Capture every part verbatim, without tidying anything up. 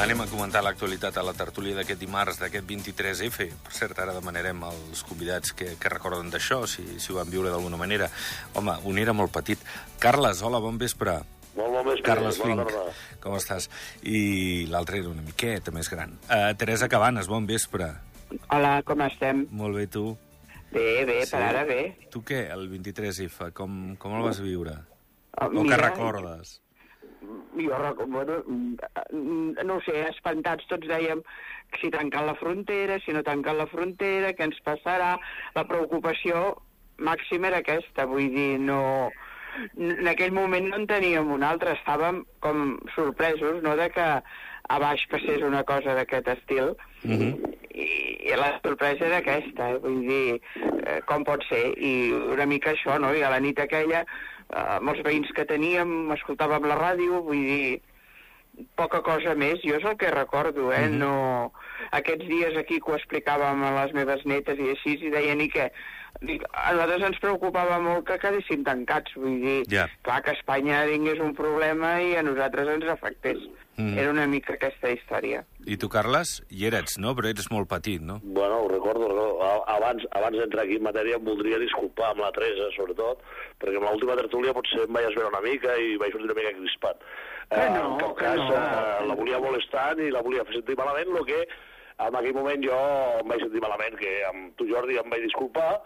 Anem a comentar l'actualitat a la tertúlia d'aquest dimarts, d'aquest vint-i-tres efe. Per cert, ara demanarem als convidats que, que recorden d'això, si, si ho van viure d'alguna manera. Home, un era molt petit. Carles, hola, bon vespre. Molt bon vespre. Carles Fink, com estàs? I l'altre era una miqueta més gran. Uh, Teresa Cabanes, bon vespre. Hola, com estem? Molt bé, tu? Bé, bé, sí. Per ara bé. Tu què, el vint-i-tres efe, com, com el vas viure? Oh, o mira, que recordes? Jo recordo, bueno, no ho sé, espantats tots dèiem que si tanquen la frontera, si no tanquen la frontera, què ens passarà? La preocupació màxima era aquesta, vull dir, no... En aquell moment no en teníem una altra, estàvem com sorpresos, no?, de que a baix passés una cosa d'aquest estil, mm-hmm. I, i la sorpresa era aquesta, eh? Vull dir, eh, com pot ser? I una mica això, no?, i a la nit aquella, eh, amb els veïns que teníem, escoltàvem la ràdio, vull dir, poca cosa més, jo és el que recordo, eh? Mm-hmm. No... Aquests dies aquí que ho explicàvem a les meves netes i així, i deien, i què? Dic, a nosaltres ens preocupava molt que quedéssim tancats, vull dir, yeah. Clar, que Espanya tingués un problema i a nosaltres ens afectés. Mm. Era una mica aquesta història. I tu, Carles, hi eres, no? Però eres molt petit, no? Bueno, ho recordo, recordo. Abans, abans d'entrar aquí en matèria em voldria disculpar amb la Teresa, sobretot, perquè amb l'última tertúlia potser em vaig esverar una mica i vaig sortir una mica crispat. Que eh, no, en cap que cas, no. eh, la volia molestar i la volia fer sentir malament, el que en aquell moment jo em vaig sentir malament, que amb tu, Jordi, em vaig disculpar,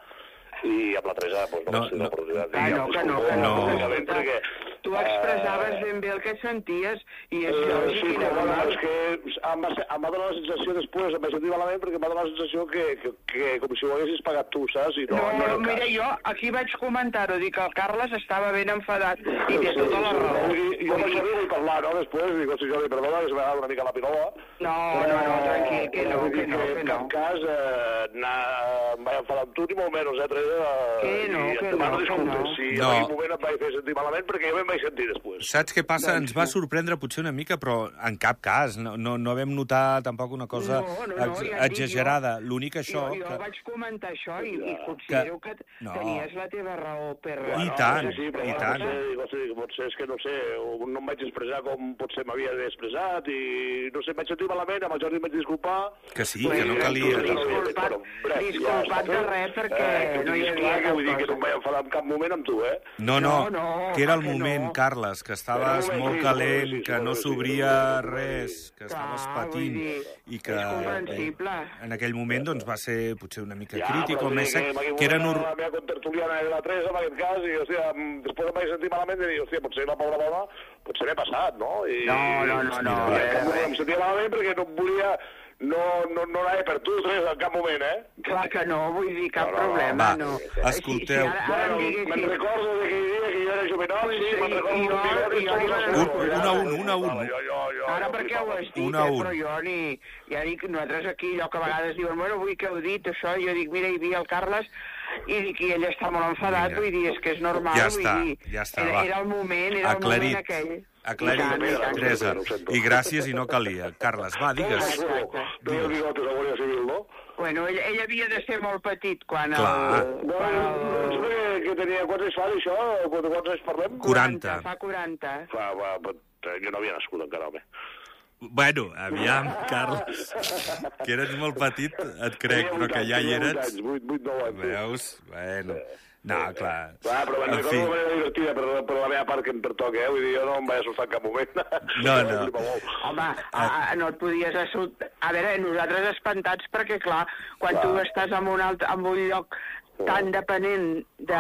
i amb la Teresa pues, no, no vaig tenir l'oportunitat. Ah, no, que no, que no. no. Perquè, tu expressaves ben bé el que senties i això... Eh, sí, però no, és que em va, ser, em va donar la sensació després, em vaig sentir malament perquè em va donar la sensació que, que, que com si ho haguessis pagat tu, saps? I no, no, no, no mira, jo aquí vaig comentar-ho, dic que el Carles estava ben enfadat i té sí, tota la raó. Sí, jo per això vull parlar, no? Després, dic, hosti, Jordi, perdona, que se m'ha donat una mica la pirola. No, no, no, tranquil, que no, que no, que no. En cap cas, eh, em vaig enfadar amb tu, ni molt menys, eh, Teresa? Que no, que no, que no. Si no. en aquell moment et vaig fer sentir malament, perquè jo me'n vaig sentir després. Saps què passa? Ens va sorprendre potser una mica, però en cap cas. No, no, no vam notar tampoc una cosa no, no, no, ex ja exagerada. L'únic això... Jo, jo que... vaig comentar això i, i considero que, que no. tenies la teva raó per... I no, tant, sí, i tant. Potser, potser és que no sé, no em vaig expressar com potser m'havia d'haver expressat i no sé, em vaig sentir malament, amb el Jordi em vaig disculpar. Que sí, que no calia. Disculpat, disculpat de res, perquè eh, no hi havia cap cosa. Vull dir que no em vaig enfadar en cap moment amb tu, eh? No, no, no, no que era el que moment, no. Carles, que estaves Però, molt sí, calent, sí, que no sí, s'obria sí, res, que Clar, estaves patint, dir, i que és comprensible. eh, en aquell moment doncs, va ser potser una mica Ja, crític o més sec, que, que era... Nor... La meva contertuliana era la Teresa, en aquest cas, i, hòstia, després em vaig sentir malament i dir, hòstia, potser la pobra dona, potser m'he passat, no? I, no, no, no, no. I, i, em sentia malament perquè no volia... No, no, no anava per tu, Teresa, en cap moment, eh? Clar que no, vull dir, cap no, no, problema, va, no. Escolteu... Si, si ara, ara bueno, diguessis... me'n recordo de que dia que jo era jovenot, sí, me'n recordo jo, que jo, jo, un, un a un, un a un. Jo, jo, jo, Ara perquè ho has dit, un a eh, un. però jo ni... Ja dic, nosaltres aquí, allò que a vegades diuen, bueno, vull que heu dit això, jo dic, mira, hi havia el Carles, i dic, i ell està molt enfadat, Mira. vull dir, és que és normal, Ja vull està, dir, ja està, era, va. era el moment, era Aclarit. el moment aquell. Aclarit, I tant, i tant. Teresa. I gràcies i no calia. Carles, va, digues. Exacte. Tu el bigotes a la Guàrdia Civil, no? Bueno, ell, ell havia de ser molt petit quan Clar. el... Quan No el... sé que tenia... Quants anys fa d'això? Quants anys parlem? quaranta. Fa quaranta. Fa, va, jo no havia nascut encara, home. Bueno, aviam, Carles, que eres molt petit, et crec, però que ja hi eres... vuit, vuit, nou anys. Veus? Bueno... No, clar. Va, però me'n En recordo fi. una manera divertida per, per la meva part que em pertoca, eh? Vull dir, jo no em vaig assustar en cap moment. No, no. Home, a, a, no et podies assustar... A veure, nosaltres espantats perquè, clar, quan Clar. tu estàs en un, alt, en un lloc tan depenent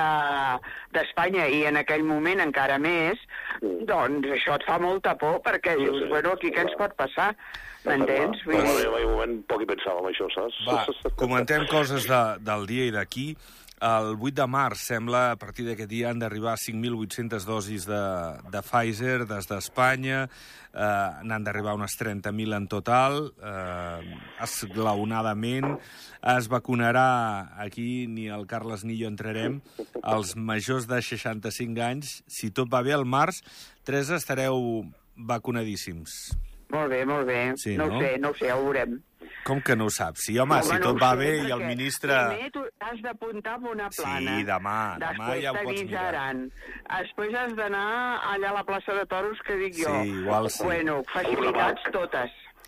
d'Espanya de, i en aquell moment encara més, doncs això et fa molta por perquè Sí, dius, sí. bueno, aquí què ens pot passar? M'entens? Vull Vull dir... dir... En aquell moment poc hi pensava en això, saps? Va, comentem coses de, del dia i d'aquí. El vuit de març, sembla, a partir d'aquest dia han d'arribar cinc mil vuit-centes dosis de, de Pfizer des d'Espanya, eh, n'han d'arribar unes trenta mil en total, eh, esglaonadament. Es vacunarà, aquí ni el Carles ni jo entrarem, els majors de seixanta-cinc anys. Si tot va bé, al març, Teresa, estareu vacunadíssims. Molt bé, molt bé. Sí, no, no? ho sé, no ho sé, ja ho veurem. Com que no ho saps? Sí, home, Home, si no tot ho va sé, bé i el perquè ministre... Primer tu has d'apuntar amb una plana. Sí, demà, demà ja ho pots mirar. Després t'avisaran. Després has d'anar allà a la plaça de Toros, que dic jo. Sí, igual sí. Bueno, facilitats totes.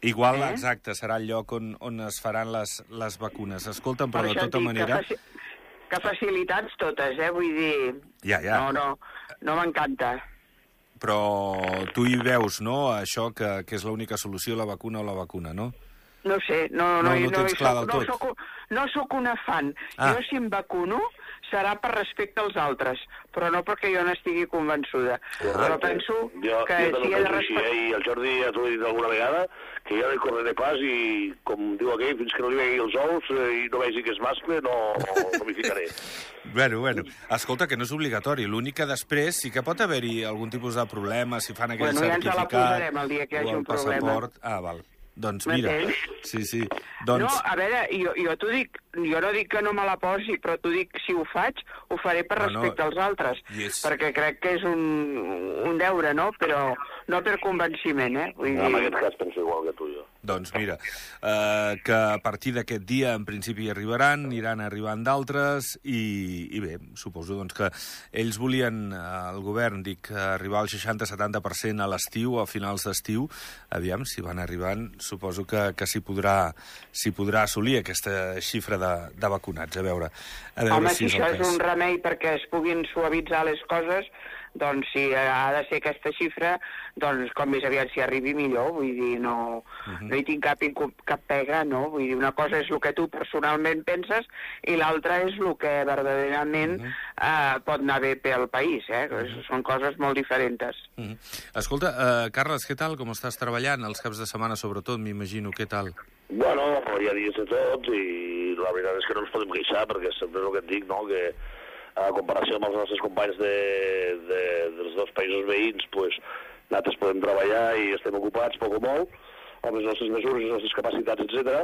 Igual, eh? exacte, serà el lloc on, on es faran les, les vacunes. Escolta'm, però Per de això tota dic manera... Que, faci... que facilitats totes, eh? Vull dir... Ja, ja. No, no, no m'encanta. Però tu hi veus, no?, això que, que és l'única solució, la vacuna o la vacuna, no? No sé, no, No, no, no no, tens clar soc, del no, tot. soc, no soc una fan. Ah. Jo, si em vacuno, serà per respecte als altres, però no perquè jo n'estigui convençuda. Però penso jo, que jo si he de penso així, respectar... eh? I el Jordi ja t'ho he dit alguna vegada, que jo no hi correré pas i, com diu aquell, fins que no li vegui els ous eh, i no vegi que és mascle, no, no m'hi ficaré. Bueno, bueno, escolta, que no és obligatori. L'únic que després sí que pot haver-hi algun tipus de problema, si fan aquell Bueno, ja ens la certificat... posarem el dia que hi hagi o el un problema. passaport. Ah, val. Doncs mira, M'entens? sí, sí. Doncs... No, a veure, jo, jo t'ho dic, jo no dic que no me la posi, però t'ho dic, si ho faig, ho faré per No, no. respecte als altres, Yes. perquè crec que és un, un deure, no? Però no per convenciment, eh? Vull En dir... aquest cas penso igual que tu i jo. Doncs mira, eh, que a partir d'aquest dia en principi hi arribaran, aniran arribant d'altres i, i bé, suposo doncs, que ells volien, eh, el govern, dic, arribar al seixanta setanta per cent a l'estiu, a finals d'estiu. Aviam, si van arribant, suposo que, que s'hi podrà, s'hi podrà assolir aquesta xifra de, de vacunats. A veure, a veure Home, si si és això el és cas. un remei perquè es puguin suavitzar les coses, doncs si ha de ser aquesta xifra, doncs com més aviat s'hi arribi millor, vull dir, no, uh -huh. no hi tinc cap, cap pega, no? Vull dir, una cosa és el que tu personalment penses i l'altra és el que verdaderament uh -huh. eh, pot anar bé pel país, eh? Uh -huh. Són coses molt diferents. Uh -huh. Escolta, uh, Carles, què tal? Com estàs treballant? Els caps de setmana, sobretot, m'imagino, què tal? Bueno, hi ha dies de tots i la veritat és que no ens podem queixar perquè sempre és el que et dic, no?, que a comparació amb els nostres companys de, de, dels dos països veïns, pues, nosaltres podem treballar i estem ocupats, poc o molt, amb les nostres mesures, les nostres capacitats, etcètera.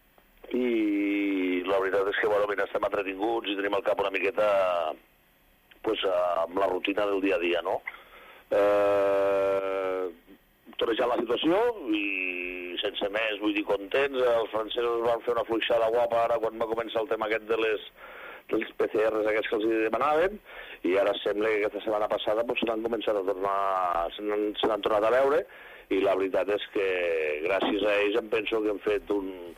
I la veritat és que, bueno, mira, estem entretinguts i tenim el cap una miqueta pues, amb la rutina del dia a dia, no? Eh, torejant la situació i sense més, vull dir, contents. Els francesos van fer una fluixada guapa ara quan va començar el tema aquest de les dels P C Rs aquests que els demanaven, i ara sembla que aquesta setmana passada pues, se n'han començat a tornar, se n'han tornat a veure, i la veritat és que gràcies a ells em penso que hem fet un,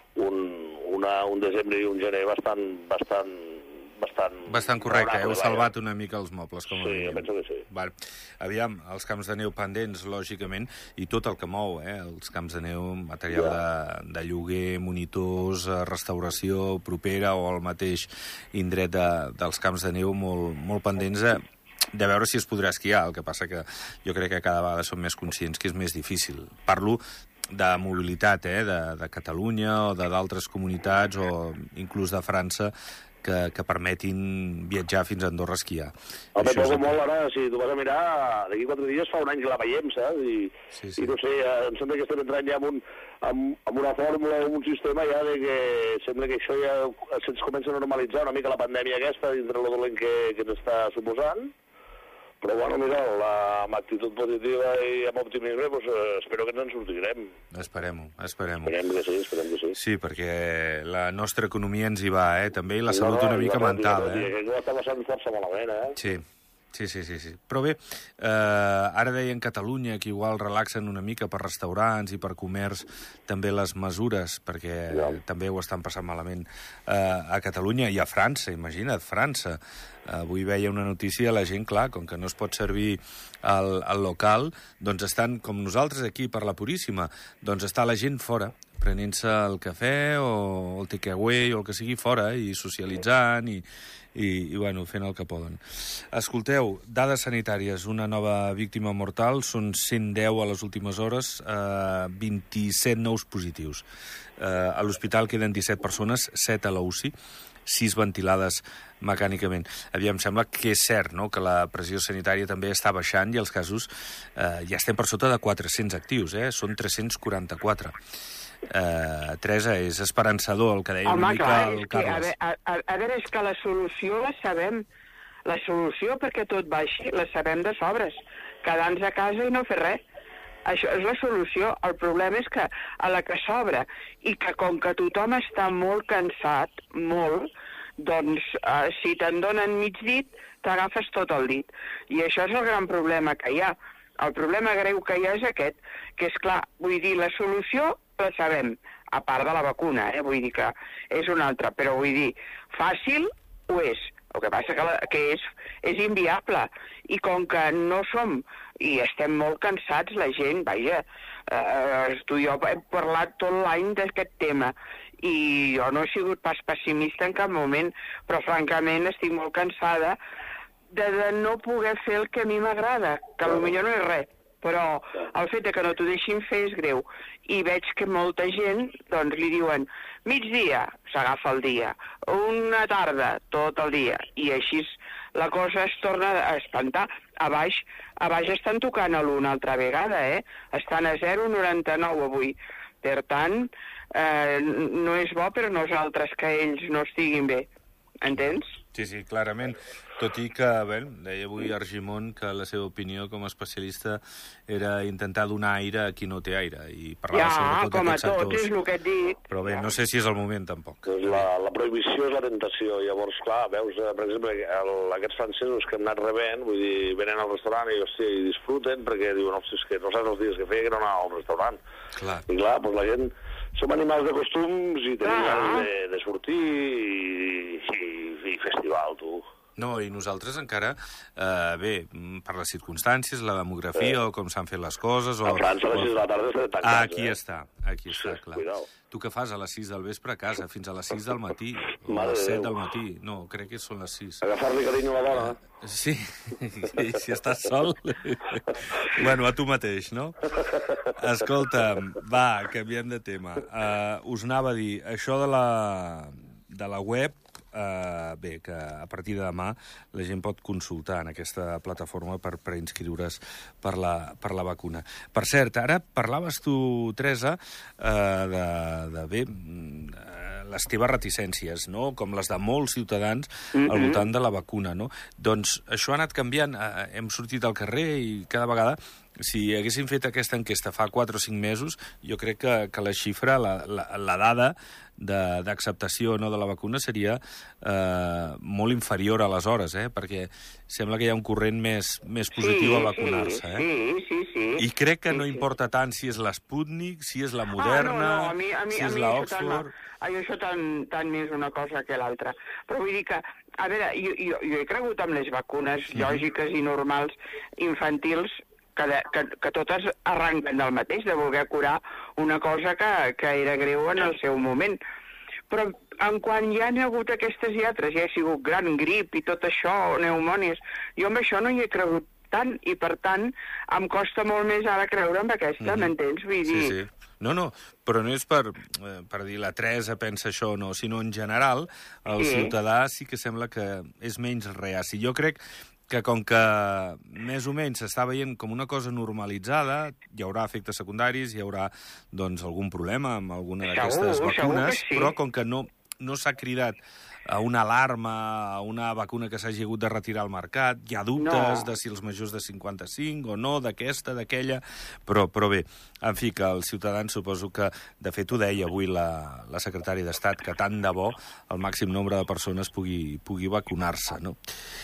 un, una, un desembre i un gener bastant, bastant, bastant... Bastant correcte, heu vaja. salvat una mica els mobles, com a Sí, mínim. jo penso que sí. Vale. Aviam, els camps de neu pendents, lògicament, i tot el que mou, eh? Els camps de neu, material Ja. de, de lloguer, monitors, eh, restauració propera o el mateix indret de, dels camps de neu molt, molt pendents de, de veure si es podrà esquiar. El que passa que jo crec que cada vegada som més conscients que és més difícil. Parlo de mobilitat, eh? de, de Catalunya o de d'altres comunitats o inclús de França, que, que permetin viatjar fins a Andorra a esquiar. Home, Això és poc o el que- molt, ara, si tu vas a mirar, d'aquí quatre dies fa un any que la veiem, saps? I, Sí, sí. i no sé, eh, em sembla que estem entrant ja en, un, en, en una fórmula, en un sistema ja de que sembla que això ja se'ns comença a normalitzar una mica la pandèmia aquesta dintre lo dolent que, que ens està suposant. Però, bueno, mira, la, amb actitud positiva i amb optimisme, pues, eh, espero que ens en sortirem. Esperem-ho, esperem-ho. Esperem que sí, esperem que sí. Sí, perquè la nostra economia ens hi va, eh? També, i la No, salut no, una mica i la- mental, i la- i eh? Aquest ho està passant força malament, eh? Sí, sí, sí, sí, sí. Però bé, eh, ara deien Catalunya que igual relaxen una mica per restaurants i per comerç també les mesures, perquè Ja. també ho estan passant malament eh, a Catalunya i a França, imagina't, França. Eh, avui veia una notícia, la gent, clar, com que no es pot servir al, al local, doncs estan, com nosaltres aquí per la Puríssima, doncs està la gent fora, prenent-se el cafè o el takeaway o el que sigui fora i socialitzant i, i, i bueno, fent el que poden. Escolteu, dades sanitàries, una nova víctima mortal, són cent deu a les últimes hores, eh, vint-i-set nous positius. Eh, a l'hospital queden disset persones, set a la U C I, sis ventilades mecànicament. Aviam, sembla que és cert, no?, que la pressió sanitària també està baixant i els casos eh, ja estem per sota de quatre-cents actius, eh? Són tres-cents quaranta-quatre. Eh, Teresa, és esperançador el que deia Home, una mica clar, el és que, a, Carles. veure, a, a, a veure, és que la solució la sabem. La solució perquè tot baixi la sabem de sobres. Quedar-nos a casa i no fer res. Això és la solució. El problema és que a la que s'obre i que com que tothom està molt cansat, molt, doncs eh, si te'n donen mig dit, t'agafes tot el dit. I això és el gran problema que hi ha. El problema greu que hi ha és aquest, que és clar, vull dir, la solució la sabem, a part de la vacuna, eh? Vull dir que és una altra, però vull dir, fàcil ho és. El que passa que, la, que és, és inviable. I com que no som, i estem molt cansats, la gent, vaja, eh, tu i jo hem parlat tot l'any d'aquest tema, i jo no he sigut pas pessimista en cap moment, però francament estic molt cansada de, de no poder fer el que a mi m'agrada, que potser no és res, però el fet de que no t'ho deixin fer és greu. I veig que molta gent, doncs, li diuen migdia, s'agafa el dia, una tarda, tot el dia, i així la cosa es torna a espantar. A baix, a baix estan tocant a l'una altra vegada, eh? Estan a zero coma noranta-nou avui. Per tant, eh, no és bo per nosaltres que ells no estiguin bé. Entens? Sí, sí, clarament. Tot i que, bé, deia avui Argimon que la seva opinió com a especialista era intentar donar aire a qui no té aire. I parlava ja, sobretot com a d'aquests tot, sectors. és el que et dic. Però bé, ja. no sé si és el moment, tampoc. Doncs la, la prohibició és la tentació. Llavors, clar, veus, per exemple, el, aquests francesos que hem anat rebent, vull dir, venen al restaurant i, hòstia, i disfruten perquè diuen, hòstia, és que no saps els dies que feia que no anava al restaurant. Clar. I clar, doncs la gent... Som animals de costums i tenim Ah. ganes de, de sortir i, i, i festival, tu. No, i nosaltres encara, eh, bé, per les circumstàncies, la demografia, eh. o com s'han fet les coses... O, A França a les sis de la tarda estan tancats, ah, aquí eh? està, aquí està, clar. Cuidao. Tu què fas a les sis del vespre a casa, fins a les sis del matí, o a Mare les de set Déu. del matí? No, crec que són les sis. Agafar-li carinyo a la dona. Sí, i si estàs sol... bueno, a tu mateix, no? Escolta'm, va, canviem de tema. Uh, us anava a dir, això de la, de la web, Uh, bé, que a partir de demà la gent pot consultar en aquesta plataforma per preinscriure's per la, per la vacuna. Per cert, ara parlaves tu, Teresa, uh, de, de bé, uh, les teves reticències, no? Com les de molts ciutadans mm-hmm. al voltant de la vacuna, no? Doncs això ha anat canviant. Uh, hem sortit al carrer i cada vegada... Si haguéssim fet aquesta enquesta fa quatre o cinc mesos, jo crec que, que la xifra, la, la, la dada d'acceptació no de la vacuna seria eh, molt inferior aleshores, eh? Perquè sembla que hi ha un corrent més, més positiu sí, a vacunar-se. Eh? Sí, sí, sí. I crec que sí, no sí. importa tant si és l'Sputnik, si és la Moderna, ah, no, no, a mi, a mi, si és a mi l'Oxford... Això, això tant, tant més una cosa que l'altra. Però vull dir que, a veure, jo, jo, jo he cregut amb les vacunes mm. lògiques i normals infantils que, de, que, que totes arranquen del mateix, de voler curar una cosa que, que era greu en el seu moment. Però en quan hi ha hagut aquestes i altres, ja ha sigut gran grip i tot això, pneumònies, jo amb això no hi he cregut tant, i per tant em costa molt més ara creure amb aquesta, mm-hmm. m'entens? Vull dir... Sí, sí. No, no, però no és per, per dir la Teresa pensa això o no, sinó en general el sí. ciutadà sí que sembla que és menys reaci. Jo crec que com que més o menys s'està veient com una cosa normalitzada, hi haurà efectes secundaris, hi haurà doncs, algun problema amb alguna d'aquestes vacunes, sí. però com que no, no s'ha cridat a una alarma, a una vacuna que s'hagi hagut de retirar al mercat, hi ha dubtes no. de si els majors de cinquanta-cinc o no, d'aquesta, d'aquella, però, però bé, en fi, que els ciutadans suposo que, de fet ho deia avui la, la secretària d'Estat, que tant de bo el màxim nombre de persones pugui, pugui vacunar-se, no?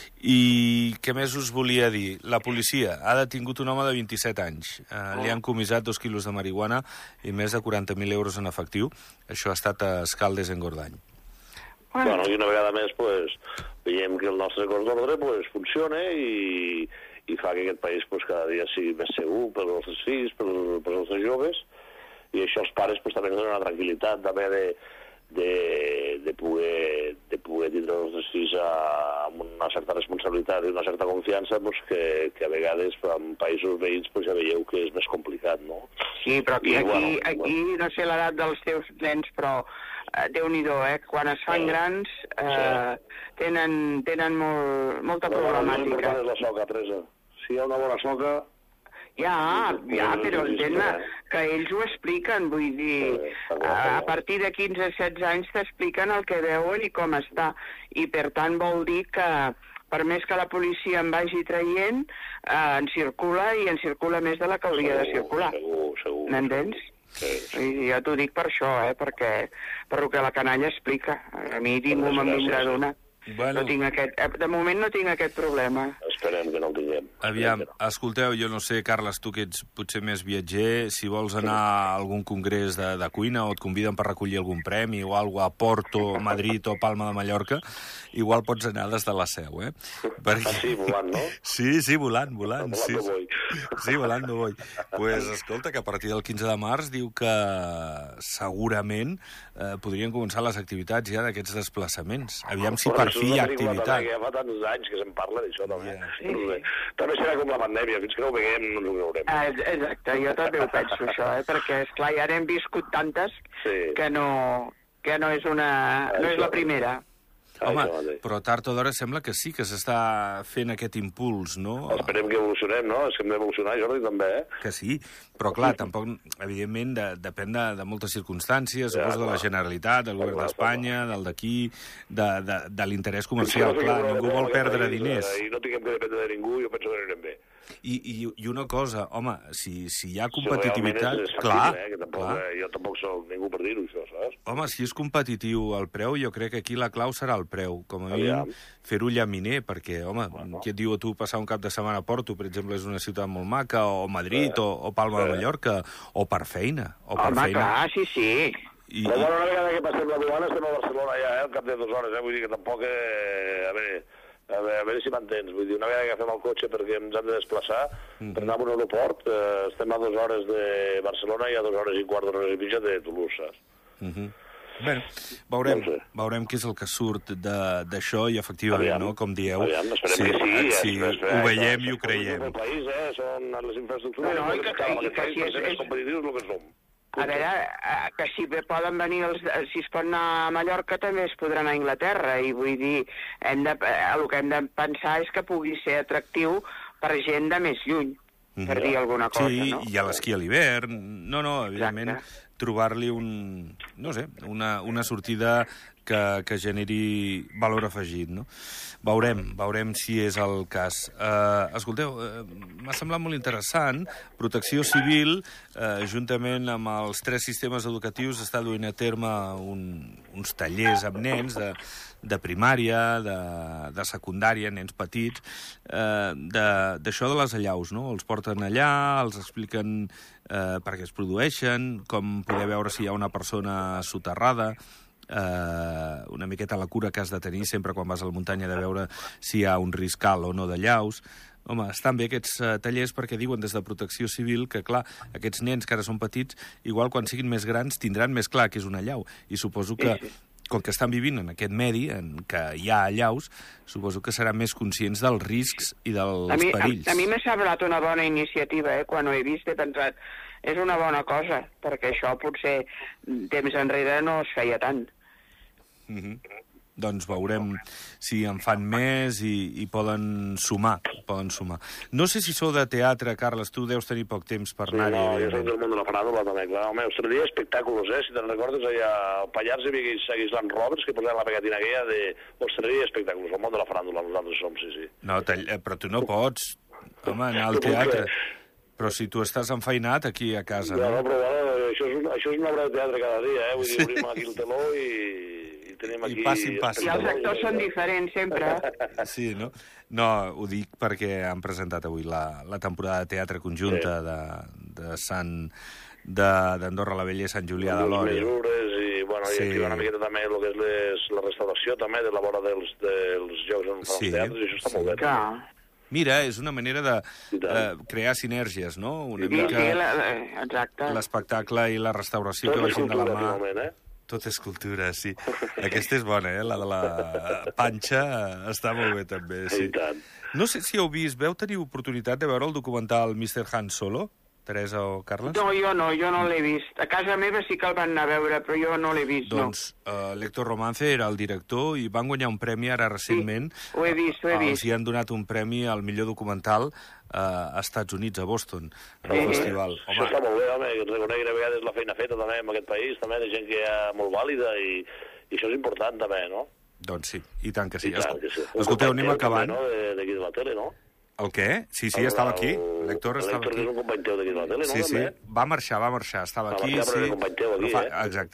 I què més us volia dir? La policia ha detingut un home de vint-i-set anys. Eh, oh. Li han comissat dos quilos de marihuana i més de quaranta mil euros en efectiu. Això ha estat a Escaldes, en Gordany. Bueno, i una vegada més, pues, veiem que el nostre cos d'ordre pues, funciona i, i fa que aquest país pues, cada dia sigui més segur per als nostres fills, per, per als nostres joves, i això els pares pues, també ens donen una tranquil·litat també de, de, de, poder, de poder tindre els nostres fills a, amb una certa responsabilitat i una certa confiança pues, que, que a vegades en països veïns pues, ja veieu que és més complicat, no? Sí, però aquí, I, aquí, bueno, aquí bueno. no sé l'edat dels teus nens, però eh, Déu-n'hi-do, eh? Quan es fan sí. grans eh, sí. tenen, tenen molt, molta però, problemàtica. Però és la soca, Teresa. Si hi ha una bona soca... Ja, ja, però entén que ells ho expliquen, vull dir, a partir de quinze a setze anys t'expliquen el que veuen i com està, i per tant vol dir que per més que la policia en vagi traient, eh, en circula i en circula més de la que hauria de circular. Segur, segur. M'entens? Sí, sí. I ja t'ho dic per això, eh, perquè per el que la canalla explica. A mi ningú me'n vindrà a donar. Bueno. No tinc aquest, de moment no tinc aquest problema. esperem que no el tinguem. Aviam, escolteu, jo no sé, Carles, tu que ets potser més viatger, si vols anar a algun congrés de, de cuina o et conviden per recollir algun premi o alguna cosa a Porto, Madrid o Palma de Mallorca, igual pots anar des de la Seu, eh? Perquè... Ah, sí, volant, no? Sí, sí, volant, volant. Volant sí, no vull. Sí, volant no vull. Doncs pues, escolta, que a partir del quinze de març diu que segurament eh, podrien començar les activitats ja d'aquests desplaçaments. Aviam si per fi hi ha activitat. Ja fa tants anys que se'n parla d'això, també. Yeah. Sí, sí. També serà com la pandèmia, fins que no ho veiem no ens ho veurem. Ah, exacte, jo també ho penso, això, eh? Perquè, esclar, ja n'hem viscut tantes sí. que, no, que no és una... no és la primera. Home, però tard o d'hora sembla que sí, que s'està fent aquest impuls, no? Esperem que evolucionem, no? És que hem d'evolucionar, Jordi, també, eh? Que sí, però clar, tampoc, evidentment, de, depèn de, de moltes circumstàncies, ja, suposo de la Generalitat, del govern d'Espanya, del d'aquí, de, de, de l'interès comercial, clar, ningú vol perdre diners. I no tinguem que dependre de ningú, jo penso que anirem bé. I, i, i una cosa, home, si, si hi ha competitivitat... Si és, és clar, factible, eh? Que tampoc, clar. Eh, jo tampoc soc ningú per dir-ho, això, saps? Home, si és competitiu el preu, jo crec que aquí la clau serà el preu. Com a mínim, fer-ho llaminer, perquè, home, bueno. Qui et diu a tu passar un cap de setmana a Porto, per exemple, és una ciutat molt maca, o Madrid, sí. o, o Palma sí. de Mallorca, o per feina. O per home, feina. clar, sí, sí. I, Però bueno, una vegada que passem la duana estem a Barcelona ja, eh, al cap de dues hores, eh? Vull dir que tampoc... Eh, a veure... A veure, a veure si m'entens. Vull dir, una vegada que agafem el cotxe perquè ens hem de desplaçar, mm. per anar a un aeroport, eh, estem a dues hores de Barcelona i a dues hores i quart, dues hores i mitja de Toulouse, saps? Mm -hmm. Bé, veurem, no sé. veurem què és el que surt d'això i, efectivament, aviam, no? Com dieu, aviam, esperem sí, que sí, sí, esperem, ho veiem no, i ho creiem. El país, eh? Són les infraestructures, no, no, i que, que, que, que si és, és competitius el que som. A veure, que si bé poden venir, els, si es pot anar a Mallorca, també es podrà anar a Anglaterra, i vull dir, hem de, el que hem de pensar és que pugui ser atractiu per gent de més lluny, per mm. dir alguna cosa, sí, no? Sí, i a l'esquí a l'hivern, no, no, evidentment, trobar-li un, no sé, una, una sortida que, que generi valor afegit, no? Veurem, veurem si és el cas. Uh, escolteu, uh, m'ha semblat molt interessant. Protecció Civil, uh, juntament amb els tres sistemes educatius, està duent a terme un, uns tallers amb nens de, de primària, de, de secundària, nens petits, uh, d'això de, de les allaus, no? Els porten allà, els expliquen uh, per què es produeixen, com poder veure si hi ha una persona soterrada, Uh, una miqueta la cura que has de tenir sempre quan vas a la muntanya de veure si hi ha un risc alt o no de llaus. Home, estan bé aquests uh, tallers perquè diuen des de Protecció Civil que, clar, aquests nens que ara són petits, igual quan siguin més grans tindran més clar que és una llau. I suposo que, com que estan vivint en aquest medi en què hi ha allaus, suposo que seran més conscients dels riscs i dels a mi, perills. A, a mi m'ha semblat una bona iniciativa, eh? Quan ho he vist he pensat, és una bona cosa, perquè això potser temps enrere no es feia tant. Mm-hmm. Doncs veurem si en fan més i, i poden sumar, poden sumar. No sé si sou de teatre, Carles, tu deus tenir poc temps per anar-hi. Sí, no, jo soc del món de la faràndula també, clar. Home, us traia espectàculos, eh? Si te'n recordes, allà al Pallars hi havia Islam Roberts, que posava la pegatina aquella de hostaleria i espectàculos, el món de la faràndula, nosaltres som, sí, sí. No, però tu no pots, home, anar al teatre. Però si tu estàs enfeinat aquí a casa, no? No, però bueno, això és, una, això és una obra de teatre cada dia, eh? Vull dir, obrim aquí el teló i... tenim aquí... I passin, passin. I els actors són diferents, sempre. Sí, no? No, ho dic perquè han presentat avui la, la temporada de teatre conjunta sí. de, de Sant... d'Andorra la Vella i Sant Julià de Lòria. Mesures i, bueno, sí. i aquí va una miqueta també el que és les, la restauració també de la vora dels, dels jocs on fan sí. els teatres, i això està molt bé. Clar. Mira, és una manera de uh, crear sinergies, no? Una sí, mica... Sí, la, exacte. L'espectacle i la restauració tot que vagin de la mà. Moment, eh? Tot és cultura, sí. Aquesta és bona, eh? La de la panxa està molt bé, també, sí. I tant. No sé si heu vist, veu tenir oportunitat de veure el documental mister Han Solo? Teresa o Carles? No, jo no, jo no l'he vist. A casa meva sí que el van anar a veure, però jo no l'he vist, doncs, no. Doncs uh, l'Héctor Romance era el director i van guanyar un premi ara recentment. Sí, ho he vist, ho he vist. Els hi han donat un premi al millor documental uh, a Estats Units, a Boston, en el sí. festival. Home. Això està molt bé, home, que ens reconeguin a vegades la feina feta també en aquest país, també de gent que hi ha molt vàlida i, i això és important també, no? Doncs sí, i tant que sí. I tant que sí. Escolteu, anem acabant. No? D'aquí de la tele, no? El què? Sí, sí, estava aquí. L'Héctor estava aquí. L'Héctor és un company teu d'aquí de la tele, no? Sí, sí, va marxar, va marxar, estava aquí. Va marxar, però era company teu aquí, eh? Exacte.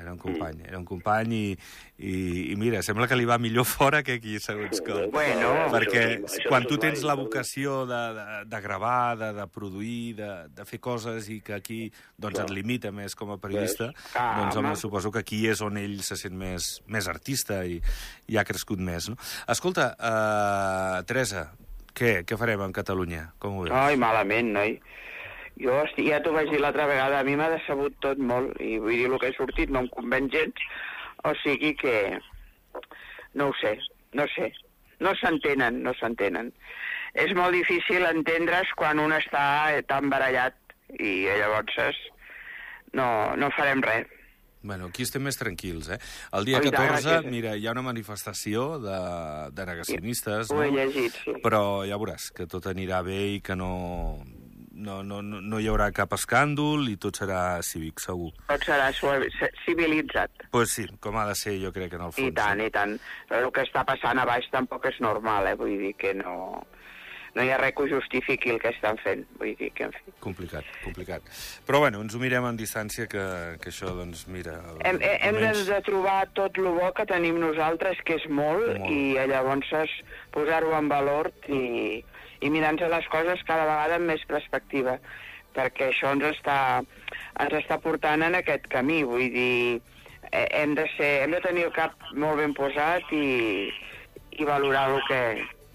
era un company, era un company i, i, i mira, sembla que li va millor fora que aquí, segons com. Bueno, perquè això, això quan no tu tens mai, la no? vocació de, de, de gravar, de, de produir, de, de fer coses i que aquí doncs, et limita més com a periodista, Ah, doncs home, home. suposo que aquí és on ell se sent més, més artista i, i ha crescut més, no? Escolta, uh, Teresa, què? Què farem amb Catalunya? Com ho veus? Ai, malament, noi. Jo estic, ja t'ho vaig dir l'altra vegada, a mi m'ha decebut tot molt, i vull dir, el que he sortit no em convenç gens, o sigui que... No ho sé, no sé. No s'entenen, no s'entenen. És molt difícil entendre's quan un està tan barallat, i llavors no, no farem res. Bueno, aquí estem més tranquils, eh? El dia Oh, i tant, catorze, gràcies. mira, hi ha una manifestació de, de negacionistes, Ho he no? llegit, sí. Però ja veuràs que tot anirà bé i que no, no, no, no no hi haurà cap escàndol i tot serà cívic, segur. Tot serà suavi- civilitzat. Doncs pues sí, com ha de ser, jo crec, en el fons. I tant, sí. i tant. Però el que està passant a baix tampoc és normal, eh? Vull dir que no... No hi ha res que ho justifiqui el que estan fent. Vull dir que, en fi... Complicat, complicat. Però bueno, ens ho mirem en distància, que, que això, doncs, mira... Hem, hem de, almenys- de trobar tot el bo que tenim nosaltres, que és molt, Molt. i llavors posar-ho en valor i, i mirar-nos les coses cada vegada amb més perspectiva, perquè això ens està, ens està portant en aquest camí. Vull dir, eh, hem de, ser, hem de tenir el cap molt ben posat i, i valorar el que...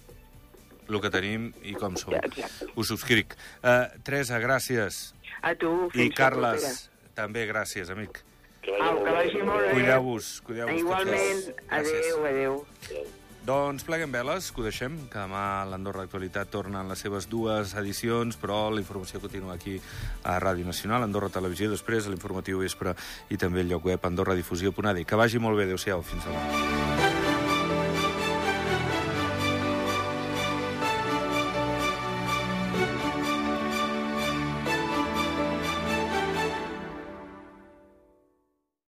el que tenim i com som. Ja, exacte. Ho subscric. Uh, Teresa, gràcies. A tu, I fins la Carles, propera. també gràcies, amic. Que vagi Au, molt que bé. vagi molt bé. Cuideu-vos, cuideu-vos. tots Igualment, dos. Gràcies. adéu, adéu. Doncs pleguem veles, que ho deixem, que demà l'Andorra Actualitat torna en les seves dues edicions, però la informació continua aquí a Ràdio Nacional, Andorra Televisió, després a l'informatiu vespre i també al lloc web andorradifusió punt a d. Que vagi molt bé, adéu-siau, fins demà.